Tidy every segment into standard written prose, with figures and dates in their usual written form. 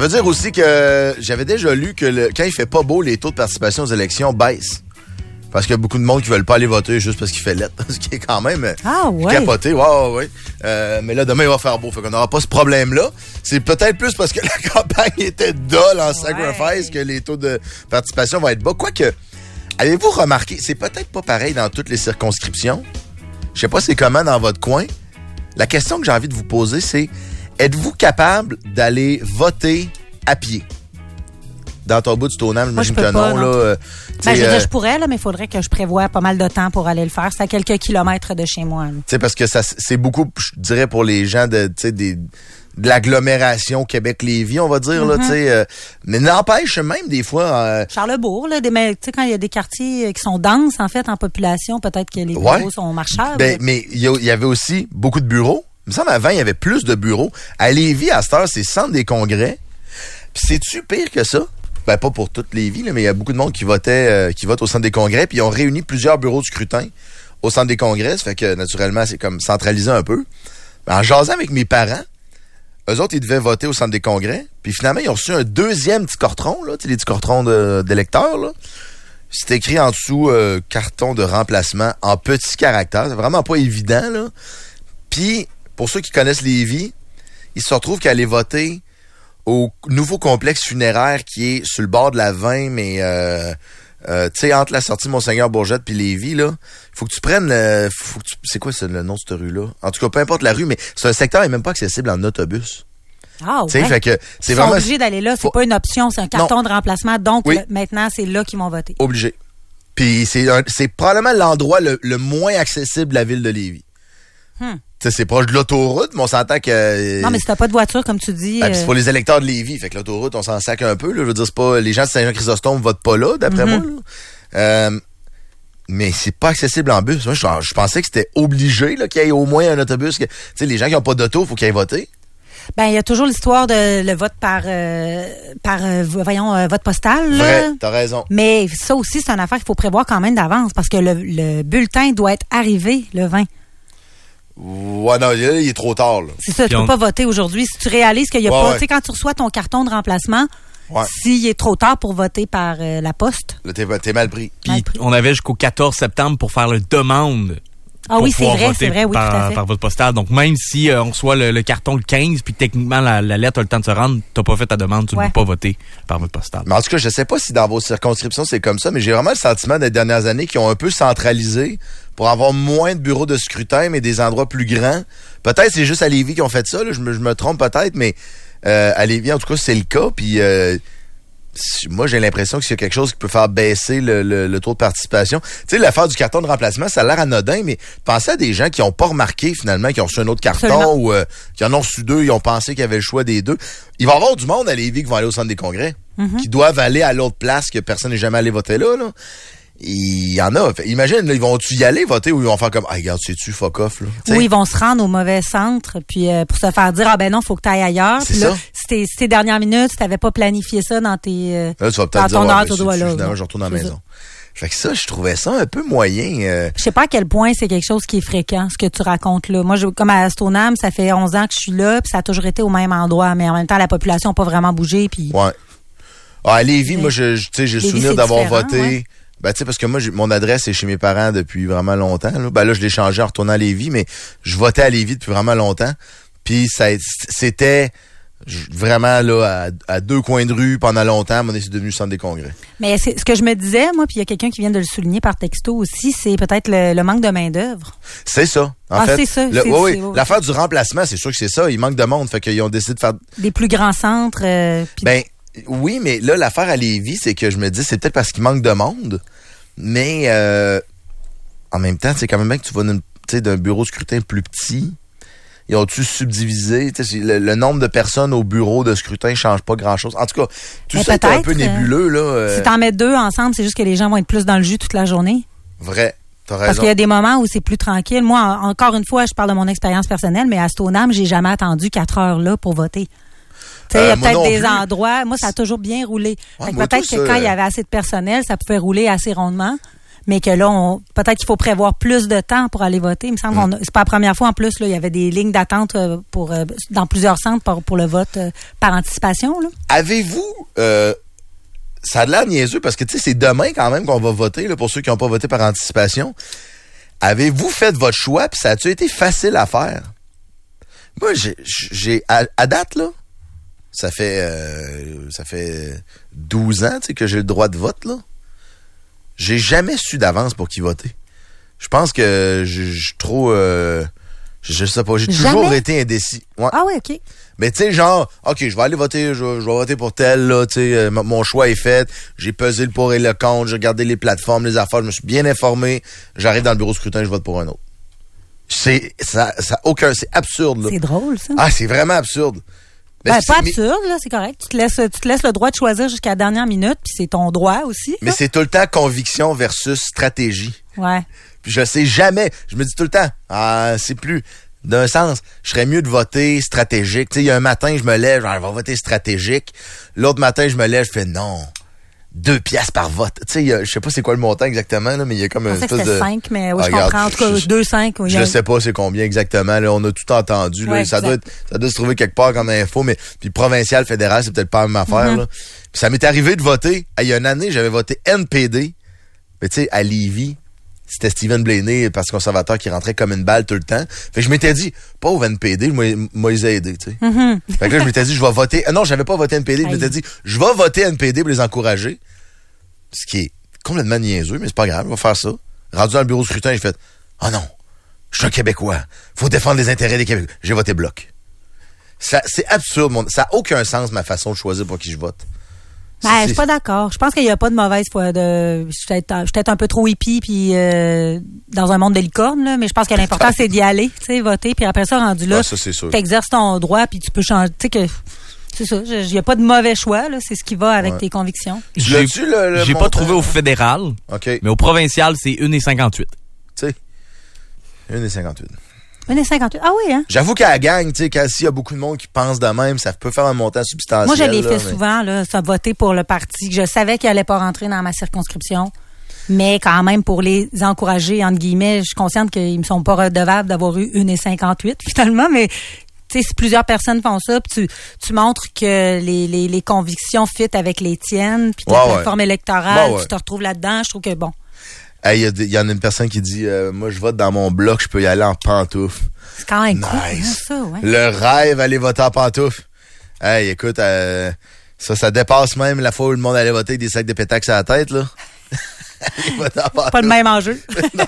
veut dire aussi que j'avais déjà lu que quand il fait pas beau, les taux de participation aux élections baissent. Parce qu'il y a beaucoup de monde qui veulent pas aller voter juste parce qu'il fait lettre. Ce qui est quand même capoté. Ouais. Mais là, demain, il va faire beau. Fait qu'on n'aura pas ce problème-là. C'est peut-être plus parce que la campagne était dolle en sacrifice que les taux de participation vont être bas. Quoique, avez-vous remarqué, c'est peut-être pas pareil dans toutes les circonscriptions. Je sais pas c'est comment dans votre coin. La question que j'ai envie de vous poser, c'est êtes-vous capable d'aller voter à pied? Dans ton bout du Stoneham, j'imagine que non. Là, je pourrais, là, mais il faudrait que je prévoie pas mal de temps pour aller le faire. C'est à quelques kilomètres de chez moi. Parce que c'est beaucoup, je dirais, pour les gens de l'agglomération Québec-Lévis, on va dire. Là, mais n'empêche, même des fois... Charlesbourg, là, quand il y a des quartiers qui sont denses, en fait, en population, peut-être que les bureaux sont marchables. Mais il y avait aussi beaucoup de bureaux. Il me semble avant, il y avait plus de bureaux. À Lévis, à cette heure, c'est centre des congrès. Puis c'est-tu pire que ça? Ben, pas pour toutes les villes, mais il y a beaucoup de monde qui vote au centre des congrès, puis ils ont réuni plusieurs bureaux de scrutin au centre des congrès. Ça fait que, naturellement, c'est comme centralisé un peu. En jasant avec mes parents, eux autres, ils devaient voter au centre des congrès, puis finalement, ils ont reçu un deuxième petit carton, là, tu sais, les petits cartons d'électeurs, là. C'est écrit en dessous, carton de remplacement en petits caractères. C'est vraiment pas évident, là. Puis, pour ceux qui connaissent Lévis, ils se retrouvent qu'à aller voter au nouveau complexe funéraire qui est sur le bord de la 20, mais tu sais, entre la sortie Monseigneur-Bourgette puis Lévis, là, faut que tu prennes... c'est quoi le nom de cette rue-là? En tout cas, peu importe la rue, mais c'est un secteur qui n'est même pas accessible en autobus. Ah ouais. Fait que c'est ils sont obligés d'aller là, c'est pas une option, c'est un carton de remplacement, donc maintenant, c'est là qu'ils vont voter. Obligé. Puis c'est probablement l'endroit le moins accessible de la ville de Lévis. C'est proche de l'autoroute, mais on s'entend que... Non, mais si t'as pas de voiture, comme tu dis... c'est pour les électeurs de Lévis. Fait que l'autoroute, on s'en sac un peu. Là. Je veux dire, c'est pas... Les gens de Saint-Jean-Chrysostome votent pas là, d'après moi. Là. Mais c'est pas accessible en bus. Moi, je pensais que c'était obligé là, qu'il y ait au moins un autobus. Tu sais, les gens qui ont pas d'auto, il faut qu'ils aillent voter. Ben, il y a toujours l'histoire de le vote par vote postal. Là. Vrai, t'as raison. Mais ça aussi, c'est une affaire qu'il faut prévoir quand même d'avance parce que le bulletin doit être arrivé le 20. Ouais, non, là, il est trop tard. Là. C'est ça, tu peux pas voter aujourd'hui. Si tu réalises qu'il y a pas... Tu sais, quand tu reçois ton carton de remplacement, s'il est trop tard pour voter par la poste... Là, t'es mal pris. Puis on avait jusqu'au 14 septembre pour faire la demande. Ah oui, c'est vrai, oui, tout à fait. Par vote postal. Donc, même si on reçoit le carton le 15, puis techniquement, la lettre a le temps de se rendre, t'as pas fait ta demande, tu ne peux pas voter par vote postal. Mais en tout cas, je sais pas si dans vos circonscriptions, c'est comme ça, mais j'ai vraiment le sentiment des dernières années qu'ils ont un peu centralisé pour avoir moins de bureaux de scrutin, mais des endroits plus grands. Peut-être c'est juste à Lévis qui ont fait ça, là, je me trompe peut-être, mais à Lévis, en tout cas, c'est le cas, puis... moi, j'ai l'impression que s'il y a quelque chose qui peut faire baisser le taux de participation. Tu sais, l'affaire du carton de remplacement, ça a l'air anodin, mais pensez à des gens qui n'ont pas remarqué, finalement, qui ont reçu un autre carton ou qui en ont reçu deux, ils ont pensé qu'il y avait le choix des deux. Il va y avoir du monde à Lévis qui vont aller au centre des congrès, qui doivent aller à l'autre place que personne n'est jamais allé voter là. Il y en a. Imagine, là, ils vont-tu y aller voter ou ils vont faire comme, regarde, sais-tu, fuck off, là. Ou ils vont se rendre au mauvais centre, puis pour se faire dire, non, faut que tu ailles ailleurs. C'est puis ça. Là, si tes dernières minutes, si t'avais pas planifié ça dans tes, là, tu vas peut-être dans ton dire, heure, tu dois là. Finalement, je retourne à la maison. Fait que ça, je trouvais ça un peu moyen. Je sais pas à quel point c'est quelque chose qui est fréquent, ce que tu racontes là. Moi, comme à Stoneham, ça fait 11 ans que je suis là, puis ça a toujours été au même endroit, mais en même temps, la population n'a pas vraiment bougé, puis... Ouais. À Lévis, moi, j'ai souvenir d'avoir voté... Ouais. Ben, tu sais, parce que moi, mon adresse est chez mes parents depuis vraiment longtemps. Là. Ben là, je l'ai changé en retournant à Lévis, mais je votais à Lévis depuis vraiment longtemps. Puis c'était vraiment là à deux coins de rue pendant longtemps. C'est devenu le centre des congrès. Mais ce que je me disais, moi, puis il y a quelqu'un qui vient de le souligner par texto aussi, c'est peut-être le manque de main-d'œuvre. C'est ça. En fait, c'est ça. Oui. L'affaire du remplacement, c'est sûr que c'est ça. Il manque de monde. Fait qu'ils ont décidé de faire... Des plus grands centres. Oui, mais là, l'affaire à Lévis, c'est que je me dis, c'est peut-être parce qu'il manque de monde, mais en même temps, c'est quand même bien que tu vas d'un bureau de scrutin plus petit. Ils ont-tu subdivisé? Le nombre de personnes au bureau de scrutin ne change pas grand-chose. En tout cas, tout ça est un peu nébuleux. Là, si t'en mets deux ensemble, c'est juste que les gens vont être plus dans le jus toute la journée. Vrai. T'as raison. Parce qu'il y a des moments où c'est plus tranquille. Moi, encore une fois, je parle de mon expérience personnelle, mais à Stoneham, j'ai jamais attendu 4 heures là pour voter. Il y a peut-être des endroits... Moi, ça a toujours bien roulé. Peut-être que quand il y avait assez de personnel, ça pouvait rouler assez rondement. mais que là, peut-être qu'il faut prévoir plus de temps pour aller voter. Il me semble que c'est pas la première fois en plus, là, il y avait des lignes d'attente dans plusieurs centres pour le vote par anticipation. Là. Avez-vous... ça a l'air niaiseux parce que tu sais, c'est demain quand même qu'on va voter, là, pour ceux qui n'ont pas voté par anticipation. Avez-vous fait votre choix puis ça a-tu été facile à faire? Moi, j'ai à date, là, ça fait 12 ans, tu sais, que j'ai le droit de vote, là. J'ai jamais su d'avance pour qui voter. Je pense que je sais pas, j'ai toujours été indécis. Ouais. Ah oui, OK. Mais tu sais, genre, OK, je vais aller voter, je vais voter pour tel, là, tu sais, mon choix est fait, j'ai pesé le pour et le contre, j'ai regardé les plateformes, les affaires, je me suis bien informé, j'arrive dans le bureau de scrutin, je vote pour un autre. C'est absurde, là. C'est drôle, ça. Ah, c'est vraiment absurde. Ben, pas absurde, là, c'est correct. Tu te laisses le droit de choisir jusqu'à la dernière minute, puis c'est ton droit aussi. Mais c'est tout le temps conviction versus stratégie. Ouais. Puis je sais jamais, je me dis tout le temps, c'est plus... D'un sens, je serais mieux de voter stratégique. Tu sais, il y a un matin, je me lève, genre, je vais voter stratégique. L'autre matin, je me lève, je fais non, 2 piastres par vote. Tu sais, je sais pas c'est quoi le montant exactement, là, mais il y a comme un espèce de... 5, mais oui, je comprends. En tout cas, 2,5. Oui, je sais pas c'est combien exactement, là. On a tout entendu, là. Ouais, ça doit se trouver quelque part comme info, mais puis provincial, fédéral, c'est peut-être pas la même affaire, là. Puis ça m'est arrivé de voter. Il y a une année, j'avais voté NPD. Mais tu sais, à Lévis, c'était Stephen Blaney, Parti conservateur, qui rentrait comme une balle tout le temps. Fait que je m'étais dit, pauvre NPD, moi, ils aidé, tu sais. Fait que là, je m'étais dit, je vais voter. Non, j'avais pas voté NPD. Je m'étais dit, je vais voter NPD pour les encourager. Ce qui est complètement niaiseux, mais c'est pas grave, on va faire ça. Rendu dans le bureau de scrutin, j'ai fait, oh non, je suis un Québécois. Faut défendre les intérêts des Québécois. J'ai voté Bloc. Ça, c'est absurde. Ça n'a aucun sens, ma façon de choisir pour qui je vote. Ben, je suis pas d'accord. Je pense qu'il n'y a pas de mauvaise foi. Je suis peut-être un peu trop hippie puis dans un monde de licorne, là, mais je pense que l'important c'est d'y aller, tu sais, voter, puis après ça, rendu là, t'exerces ton droit, puis tu peux changer. Tu sais que c'est ça. Il n'y a pas de mauvais choix, là. C'est ce qui va avec tes convictions. J'ai pas trouvé au fédéral, mais au provincial, c'est 1,58. Tu sais, 1,58. 1,58. Ah oui, hein? J'avoue qu'à la gang, tu sais, s'il y a beaucoup de monde qui pense de même, ça peut faire un montant substantiel. Moi, je l'ai fait souvent, là, ça, voter pour le parti. Je savais qu'il allait pas rentrer dans ma circonscription. Mais quand même, pour les encourager, entre guillemets, je suis consciente qu'ils me sont pas redevables d'avoir eu 1,58 finalement, mais tu sais, si plusieurs personnes font ça, puis tu montres que les convictions fit avec les tiennes, puis ta plateforme électorale, tu te retrouves là-dedans, je trouve que bon. Hey, il y en a une personne qui dit moi je vote dans mon bloc, je peux y aller en pantoufles. C'est quand même cool, hein, ça, ouais. Le rêve aller voter en pantoufles. Hey, écoute, ça dépasse même la fois où le monde allait voter avec des sacs de pétax à la tête, là. Pas le même enjeu.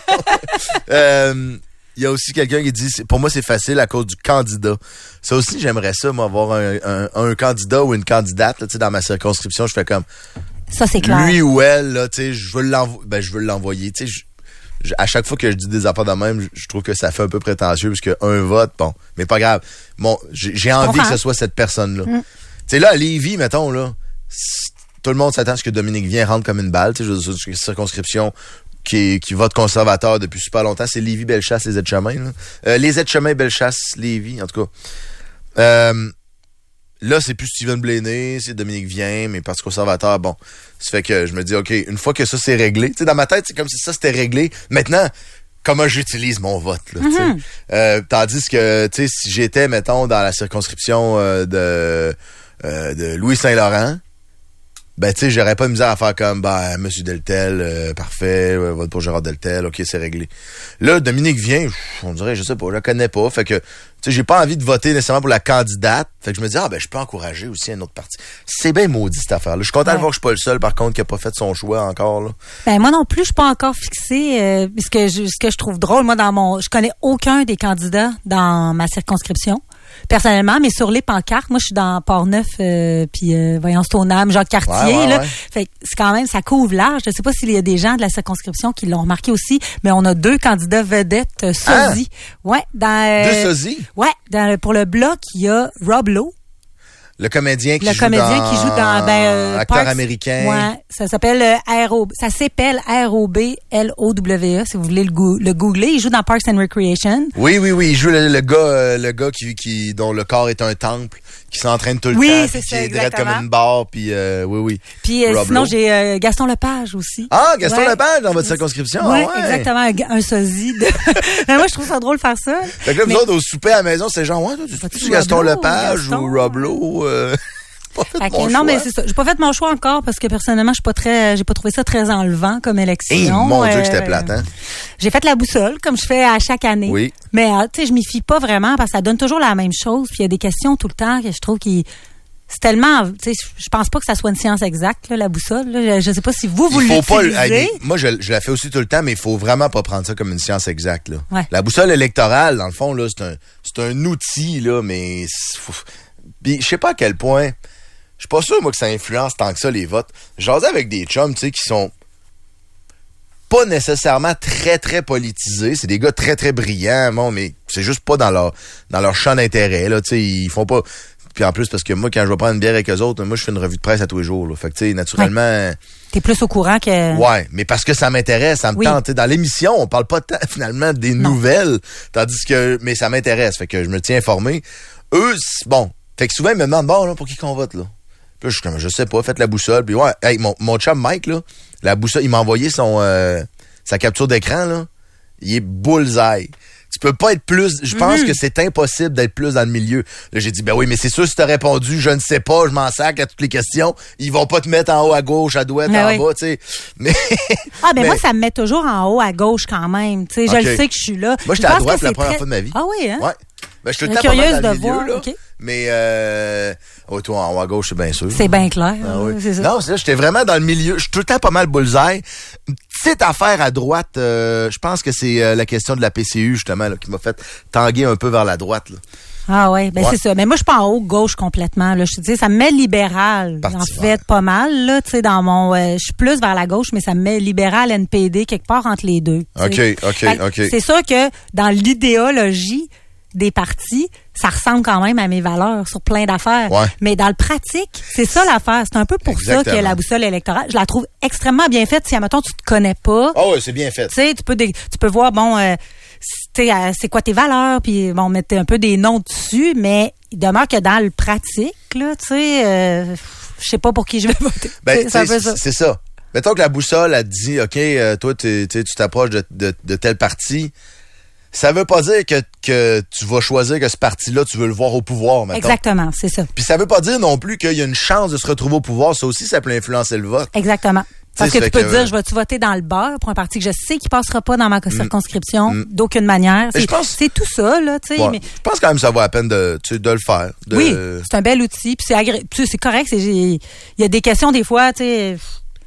Il y a aussi quelqu'un qui dit, pour moi, c'est facile à cause du candidat. Ça aussi, j'aimerais ça, moi, avoir un candidat ou une candidate, là, tu sais, dans ma circonscription. Je fais comme... Ça, c'est clair. Lui ou elle, là, tu sais, je veux l'envoyer. Tu sais, à chaque fois que je dis des affaires de même, je trouve que ça fait un peu prétentieux, parce qu'un vote, bon, mais pas grave. Bon, j'ai envie que ce soit cette personne-là. Tu sais, là, à Lévis, mettons, là, tout le monde s'attend à ce que Dominique Vien rentre comme une balle. Tu sais, je veux dire, une circonscription qui vote conservateur depuis super longtemps. C'est Lévis-Bellechasse, les Aides-Chemins. Les Aides-Chemins, Bellechasse, Lévis, en tout cas. Là, c'est plus Stephen Blaney, c'est Dominique Vien, mais Parti conservateur, bon. Ça fait que je me dis, OK, une fois que ça, c'est réglé, tu sais, dans ma tête, c'est comme si ça, c'était réglé. Maintenant, comment j'utilise mon vote, là, tu sais. Tandis que, tu sais, si j'étais, mettons, dans la circonscription de Louis Saint-Laurent, ben, tu sais, j'aurais pas de misère à faire comme, Monsieur Deltel, parfait, vote pour Gérard Deltel, OK, c'est réglé. Là, Dominique Vien, on dirait, je sais pas, je la connais pas, fait que, tu sais, j'ai pas envie de voter nécessairement pour la candidate, fait que je me dis, je peux encourager aussi un autre parti. C'est bien maudit, cette affaire-là. Je suis content de voir que je suis pas le seul, par contre, qui a pas fait son choix encore, là. Ben, moi non plus, je suis pas encore fixée, ce que je trouve drôle, moi, je connais aucun des candidats dans ma circonscription. Personnellement, mais sur les pancartes, moi je suis dans Port-Neuf puis voyons Stoneham, Jacques-Cartier là. Fait que c'est quand même ça couvre large. Je sais pas s'il y a des gens de la circonscription qui l'ont remarqué aussi, mais on a 2 candidats vedettes sosie. Ouais, deux sosies. Ouais, pour le bloc, il y a Rob Lowe. Le comédien qui joue qui joue dans acteur Parks, américain. Ouais, ça s'appelle ROBLOWE, si vous voulez le googler. Il joue dans Parks and Recreation. Oui. Il joue le gars qui dont le corps est un temple, qui s'entraîne tout le temps, c'est qui ça, est direct comme une barre, puis oui. Puis sinon, j'ai Gaston Lepage aussi. Ah, Gaston Lepage dans votre circonscription. Ouais, exactement, un sosie. Moi, je trouve ça drôle de faire ça. Fait que là, vous autres, au souper à la maison, c'est genre, tu Gaston Lepage ou Rob Lowe? Non, mais c'est ça. J'ai pas fait mon choix encore parce que personnellement, j'ai pas trouvé ça très enlevant comme élection. Hey, mon Dieu, que c'était plate, hein? J'ai fait la boussole, comme je fais à chaque année. Oui. Mais, tu sais, je m'y fie pas vraiment parce que ça donne toujours la même chose. Puis il y a des questions tout le temps que je trouve c'est tellement, tu sais, je pense pas que ça soit une science exacte, là, la boussole. Là. Je sais pas si vous l'utilisez. Moi, je la fais aussi tout le temps, mais il faut vraiment pas prendre ça comme une science exacte, là. Ouais. La boussole électorale, dans le fond, là, c'est un outil, là, mais puis je sais pas à quel point. Je suis pas sûr, moi, que ça influence tant que ça, les votes. J'asais avec des chums, tu sais, qui sont pas nécessairement très, très politisés. C'est des gars très, très brillants, bon, mais c'est juste pas dans leur champ d'intérêt, là, tu sais, ils font pas... Puis en plus, parce que moi, quand je vais prendre une bière avec eux autres, moi, je fais une revue de presse à tous les jours, là. Fait que, tu sais, naturellement... Ouais. T'es plus au courant que... Ouais, mais parce que ça m'intéresse, ça me tente. Dans l'émission, on parle pas tant, finalement, des nouvelles, tandis que... Mais ça m'intéresse, fait que je me tiens informé. Eux, bon... Fait que souvent, ils me demandent, bon, là, pour qui qu'on vote, là? Puis là, je sais pas, faites la boussole. Puis ouais, hey, mon chum Mike, là, la boussole, il m'a envoyé sa capture d'écran, là. Il est bullseye. Tu peux pas être plus... Je pense que c'est impossible d'être plus dans le milieu. Là, j'ai dit, ben oui, mais c'est sûr, si t'as répondu, je ne sais pas, je m'en sac à toutes les questions, ils vont pas te mettre en haut à gauche, à droite, en bas, tu sais. Mais... moi, ça me met toujours en haut à gauche quand même. Tu sais, je le sais que je suis là. Moi, j'étais à droite pour la première fois de ma vie. Ah oui, hein? Ouais. Ben, je suis tout le temps curieuse dans de le milieu, voir. là. Okay. Mais, toi, en haut à gauche, c'est bien sûr. C'est bien clair. Ah, oui. C'est ça. Non, c'est ça, j'étais vraiment dans le milieu. Je suis tout le temps pas mal bullseye. Une petite affaire à droite, je pense que c'est la question de la PCU, justement, là, qui m'a fait tanguer un peu vers la droite, là. Ah oui, c'est ça. Mais moi, je suis pas en haut gauche complètement. Là, je te dis, ça me met libéral. En fait, pas mal là. Tu sais, dans mon, je suis plus vers la gauche, mais ça me met libéral NPD quelque part entre les deux. OK. C'est sûr que dans l'idéologie des partis, ça ressemble quand même à mes valeurs sur plein d'affaires. Ouais. Mais dans le pratique, c'est ça l'affaire. C'est un peu pour ça que la boussole électorale, je la trouve extrêmement bien faite. Si, admettons, tu te connais pas. Ah oui, c'est bien fait. Tu sais, tu peux voir, c'est quoi tes valeurs, puis bon, mettre un peu des noms dessus, mais il demeure que dans le pratique, là, tu sais, je sais pas pour qui je vais voter. Ben, c'est ça. Mettons que la boussole a dit, OK, toi, tu t'approches de tel parti. Ça veut pas dire que tu vas choisir que ce parti-là, tu veux le voir au pouvoir, mettons. Exactement, c'est ça. Puis ça veut pas dire non plus qu'il y a une chance de se retrouver au pouvoir. Ça aussi, ça peut influencer le vote. Exactement. Parce que tu peux te dire, je vais-tu voter dans le beurre pour un parti que je sais qu'il passera pas dans ma circonscription d'aucune manière. C'est tout ça, là, tu sais. Ouais. Je pense quand même que ça vaut la peine de le faire. Oui, c'est un bel outil, puis c'est correct. Il y a des questions des fois, tu sais...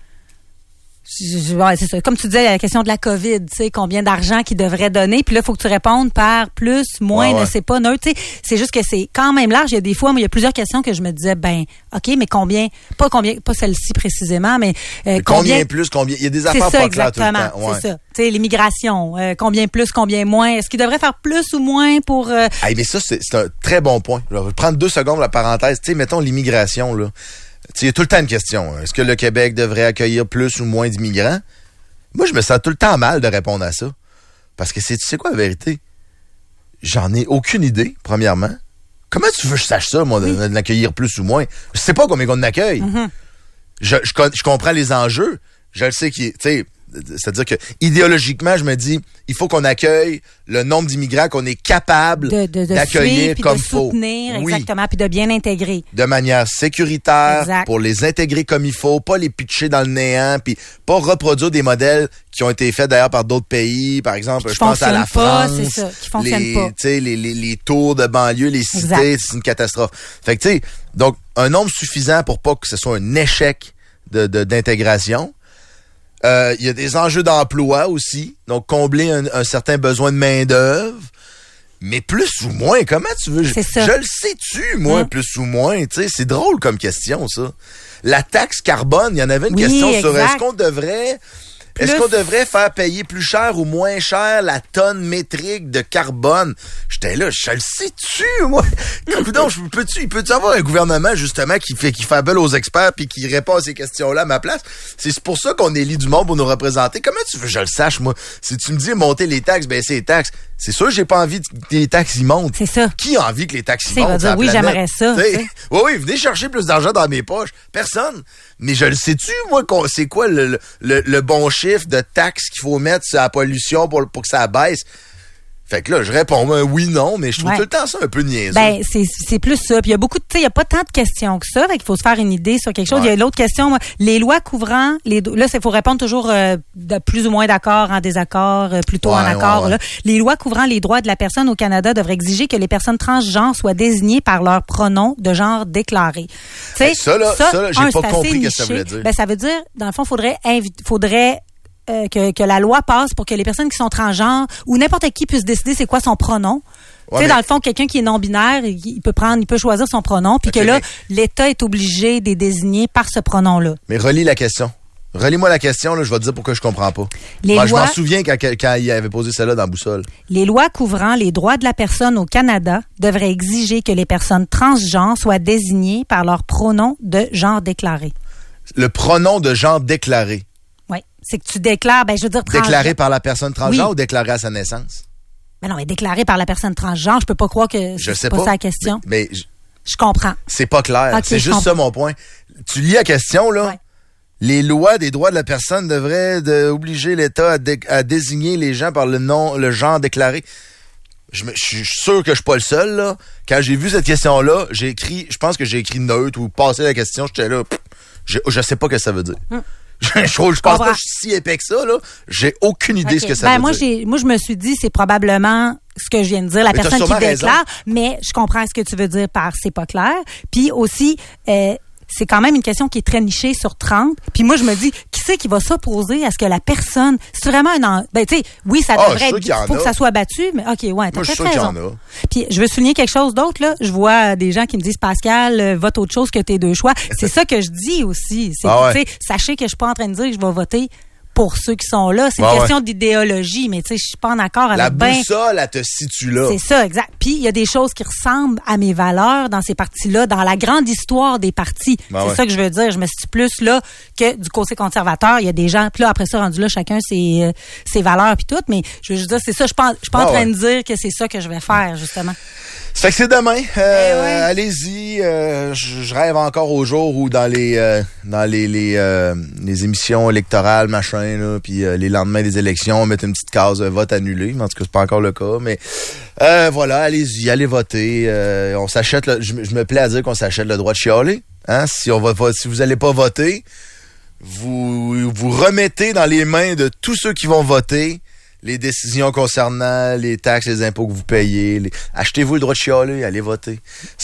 Ouais, c'est ça. Comme tu disais, la question de la COVID, tu sais, combien d'argent qu'ils devraient donner, puis là, il faut que tu répondes par plus, moins, ne sais pas, neutre, tu sais. C'est juste que c'est quand même large. Il y a des fois, moi, il y a plusieurs questions que je me disais, ben, OK, mais combien, pas celle-ci précisément, mais combien plus, combien, il y a des affaires pas claires tout le temps. Ouais. C'est ça. Tu sais, l'immigration, combien plus, combien moins. Est-ce qu'ils devraient faire plus ou moins pour... mais ça, c'est un très bon point. Je vais prendre 2 secondes la parenthèse. Tu sais, mettons l'immigration, là. Il y a tout le temps une question. Est-ce que le Québec devrait accueillir plus ou moins d'immigrants? Moi, je me sens tout le temps mal de répondre à ça. Parce que tu sais quoi la vérité? J'en ai aucune idée, premièrement. Comment tu veux que je sache ça, moi, de l'accueillir plus ou moins? Je sais pas combien on accueille. Mm-hmm. Je comprends les enjeux. Je le sais tu sais, c'est-à-dire que idéologiquement, je me dis, il faut qu'on accueille le nombre d'immigrants qu'on est capable d'accueillir comme il faut. De soutenir, exactement, puis de bien intégrer. De manière sécuritaire, exact. Pour les intégrer comme il faut, pas les pitcher dans le néant, puis pas reproduire des modèles qui ont été faits d'ailleurs par d'autres pays. Par exemple, je pense à la France. C'est ça, qui fonctionnent pas. Les tours de banlieue, les cités, c'est une catastrophe. Fait que, tu sais, donc, un nombre suffisant pour pas que ce soit un échec d'intégration. Il y a des enjeux d'emploi aussi, donc combler un certain besoin de main-d'œuvre. Mais plus ou moins, comment tu veux? Je le sais-tu, moi, plus ou moins? Tu sais, c'est drôle comme question, ça. La taxe carbone, il y en avait une question sur est-ce qu'on devrait Est-ce qu'on devrait faire payer plus cher ou moins cher la tonne métrique de carbone? J'étais là, je le sais-tu, moi? Donc, il peut-y avoir un gouvernement, justement, qui fait appel aux experts puis qui répond à ces questions-là à ma place? C'est pour ça qu'on élit du monde pour nous représenter. Comment tu veux que je le sache, moi? Si tu me dis monter les taxes, baisser les taxes, c'est sûr que j'ai pas envie que les taxes y montent. C'est ça. Qui a envie que les taxes y montent? Il va dire, oui, j'aimerais ça. Oui, venez chercher plus d'argent dans mes poches. Personne. Mais je le sais-tu, moi, c'est quoi le bon chiffre de taxes qu'il faut mettre sur la pollution pour que ça baisse? Fait que là, je réponds oui, non, mais je trouve tout le temps ça un peu niaiseux. Ben, c'est plus ça. Puis il y a beaucoup il y a pas tant de questions que ça. Fait qu'il faut se faire une idée sur quelque chose. Il y a l'autre question, les lois couvrant là, il faut répondre toujours de plus ou moins d'accord, en désaccord, plutôt en accord. Là. Les lois couvrant les droits de la personne au Canada devraient exiger que les personnes transgenres soient désignées par leur pronom de genre déclaré. Ben, ça, j'ai pas compris ce que ça voulait dire. Ben, ça veut dire, dans le fond, faudrait que la loi passe pour que les personnes qui sont transgenres ou n'importe qui puisse décider c'est quoi son pronom. Tu sais, dans le fond, quelqu'un qui est non-binaire, il peut choisir son pronom, puis que là, l'État est obligé de les désigner par ce pronom-là. Mais relis la question. Relis-moi la question, là, je vais te dire pourquoi je comprends pas. Je m'en souviens quand il avait posé celle-là dans Boussole. Les lois couvrant les droits de la personne au Canada devraient exiger que les personnes transgenres soient désignées par leur pronom de genre déclaré. Le pronom de genre déclaré. Oui. C'est que tu déclares, je veux dire transgenre. Déclaré par la personne transgenre ou déclaré à sa naissance? Ben non, mais déclaré par la personne transgenre, je peux pas croire que c'est pas ça la question. Mais je comprends. C'est pas clair. Okay, c'est juste ça mon point. Tu lis la question, là. Ouais. Les lois des droits de la personne devraient obliger l'État à désigner les gens par le genre déclaré. Je suis sûr que je suis pas le seul, là. Quand j'ai vu cette question-là, je pense que j'ai écrit neutre ou passé la question, j'étais là, je sais pas ce que ça veut dire. Je pense pas que je suis si épais que ça, là. J'ai aucune idée ce que ça veut dire. Moi, je me suis dit, c'est probablement ce que je viens de dire, la personne qui déclare, mais je comprends ce que tu veux dire par c'est pas clair. Puis aussi, c'est quand même une question qui est très nichée sur 30. Puis moi, je me dis, qui c'est qui va s'opposer à ce que la personne... C'est vraiment tu sais, oui, ça devrait être... Faut que ça soit battu, mais OK, ouais, t'as peut-être raison. Puis je veux souligner quelque chose d'autre, là. Je vois des gens qui me disent, Pascal, vote autre chose que tes deux choix. C'est ça que je dis aussi. C'est tu sais, sachez que je suis pas en train de dire que je vais voter pour ceux qui sont là. C'est une question d'idéologie, mais tu sais, je suis pas en accord avec la boussole, elle te situe là. C'est ça, exact. Puis il y a des choses qui ressemblent à mes valeurs dans ces partis-là, dans la grande histoire des partis. C'est ça que je veux dire. Je me situe plus là que du côté conservateur. Il y a des gens, puis là, après ça, rendu là, chacun ses valeurs puis tout, mais je veux juste dire, c'est ça. Je suis pas en train de dire que c'est ça que je vais faire, justement. Ça fait que c'est demain. Allez-y. Je rêve encore au jour où dans les émissions électorales, machin, là, puis les lendemains des élections, on met une petite case vote annulé. En tout cas, c'est pas encore le cas, mais voilà, allez-y, allez voter. On s'achète. Je me plais à dire qu'on s'achète le droit de chialer. Hein? Si vous allez pas voter, vous remettez dans les mains de tous ceux qui vont voter les décisions concernant les taxes, les impôts que vous payez. Achetez-vous le droit de chialer, allez voter.